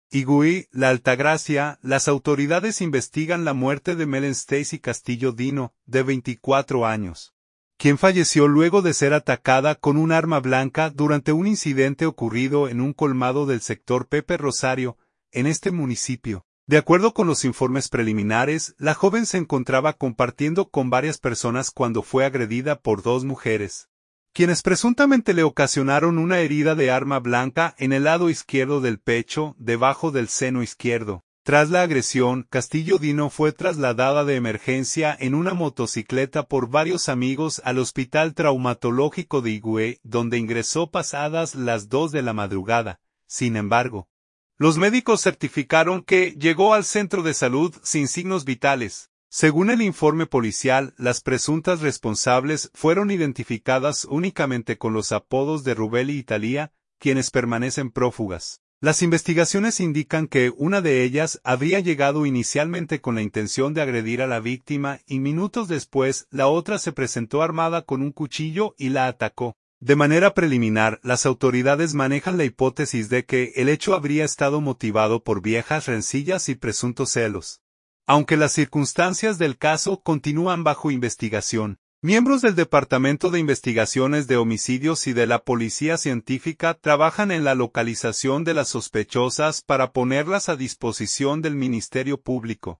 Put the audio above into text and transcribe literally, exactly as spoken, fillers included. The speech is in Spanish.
Higüey, La Altagracia, las autoridades investigan la muerte de Melen Stacy Castillo Dino, de veinticuatro años, quien falleció luego de ser atacada con un arma blanca durante un incidente ocurrido en un colmado del sector Pepe Rosario, en este municipio. De acuerdo con los informes preliminares, la joven se encontraba compartiendo con varias personas cuando fue agredida por dos mujeres, quienes presuntamente le ocasionaron una herida de arma blanca en el lado izquierdo del pecho, debajo del seno izquierdo. Tras la agresión, Castillo Dino fue trasladada de emergencia en una motocicleta por varios amigos al Hospital Traumatológico de Higüey, donde ingresó pasadas las dos de la madrugada. Sin embargo, los médicos certificaron que llegó al centro de salud sin signos vitales. Según el informe policial, las presuntas responsables fueron identificadas únicamente con los apodos de Rubel y Thalía, quienes permanecen prófugas. Las investigaciones indican que una de ellas habría llegado inicialmente con la intención de agredir a la víctima y minutos después la otra se presentó armada con un cuchillo y la atacó. De manera preliminar, las autoridades manejan la hipótesis de que el hecho habría estado motivado por viejas rencillas y presuntos celos. Aunque las circunstancias del caso continúan bajo investigación, miembros del Departamento de Investigaciones de Homicidios y de la Policía Científica trabajan en la localización de las sospechosas para ponerlas a disposición del Ministerio Público.